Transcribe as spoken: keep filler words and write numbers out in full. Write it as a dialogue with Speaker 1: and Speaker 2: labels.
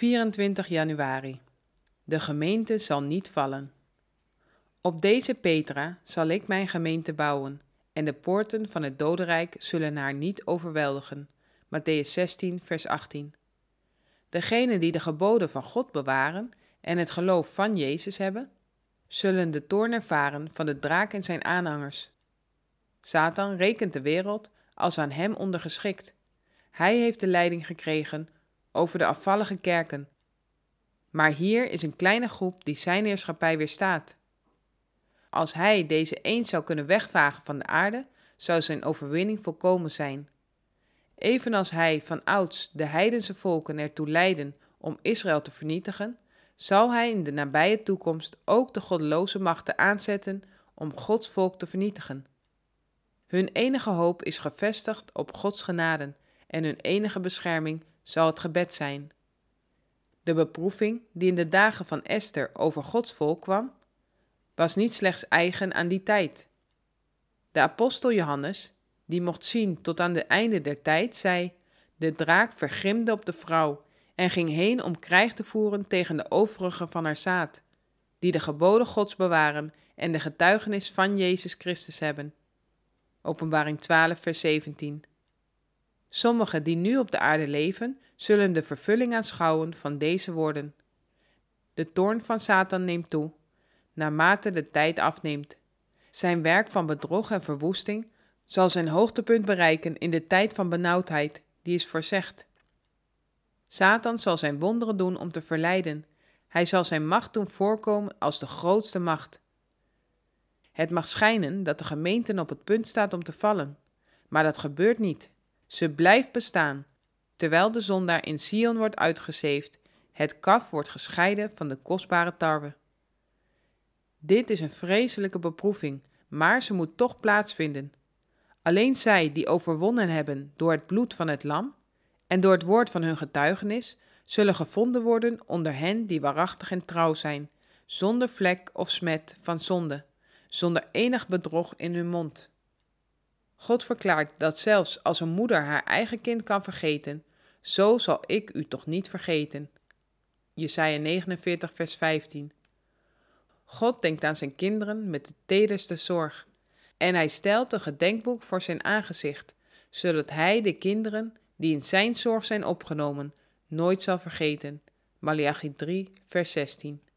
Speaker 1: vierentwintig januari. De gemeente zal niet vallen. Op deze Petra zal ik mijn gemeente bouwen, en de poorten van het dodenrijk zullen haar niet overweldigen. Mattheüs zestien, vers achttien. Degenen die de geboden van God bewaren en het geloof van Jezus hebben, zullen de toorn ervaren van de draak en zijn aanhangers. Satan rekent de wereld als aan hem ondergeschikt. Hij heeft de leiding gekregen over de afvallige kerken. Maar hier is een kleine groep die zijn heerschappij weerstaat. Als hij deze eens zou kunnen wegvagen van de aarde, zou zijn overwinning volkomen zijn. Evenals hij van ouds de heidense volken ertoe leidde om Israël te vernietigen, zal hij in de nabije toekomst ook de goddeloze machten aanzetten om Gods volk te vernietigen. Hun enige hoop is gevestigd op Gods genade en hun enige bescherming zal het gebed zijn. De beproeving die in de dagen van Esther over Gods volk kwam, was niet slechts eigen aan die tijd. De apostel Johannes, die mocht zien tot aan het einde der tijd, zei: de draak vergrimde op de vrouw en ging heen om krijg te voeren tegen de overigen van haar zaad, die de geboden Gods bewaren en de getuigenis van Jezus Christus hebben. Openbaring twaalf, vers zeventien. Sommigen die nu op de aarde leven, zullen de vervulling aanschouwen van deze woorden. De toorn van Satan neemt toe, naarmate de tijd afneemt. Zijn werk van bedrog en verwoesting zal zijn hoogtepunt bereiken in de tijd van benauwdheid, die is voorzegd. Satan zal zijn wonderen doen om te verleiden. Hij zal zijn macht doen voorkomen als de grootste macht. Het mag schijnen dat de gemeente op het punt staat om te vallen, maar dat gebeurt niet. Ze blijft bestaan, terwijl de zondaar in Sion wordt uitgezeefd, het kaf wordt gescheiden van de kostbare tarwe. Dit is een vreselijke beproeving, maar ze moet toch plaatsvinden. Alleen zij die overwonnen hebben door het bloed van het lam en door het woord van hun getuigenis, zullen gevonden worden onder hen die waarachtig en trouw zijn, zonder vlek of smet van zonde, zonder enig bedrog in hun mond. God verklaart dat zelfs als een moeder haar eigen kind kan vergeten, zo zal ik u toch niet vergeten. Jesaja negenenveertig, vers vijftien. God denkt aan zijn kinderen met de tederste zorg, en hij stelt een gedenkboek voor zijn aangezicht, zodat hij de kinderen die in zijn zorg zijn opgenomen, nooit zal vergeten. Maleachi drie, vers zestien.